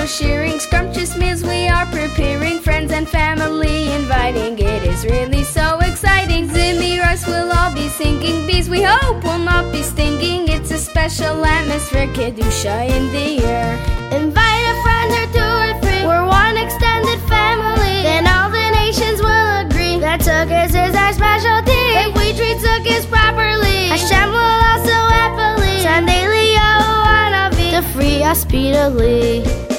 we're sharing. Scrumptious meals we are preparing. Friends and family inviting. It is really so exciting. Zimmy rice will all be singing. Bees we hope will not be stinging. It's a special atmosphere, Kedusha in the air. Invite a friend or two or three. We're one extended family. Then all the nations will agree that Sukkot is our specialty. If we treat Sukkot properly, Hashem will also happily send Eliyahu Hanavi to free us speedily.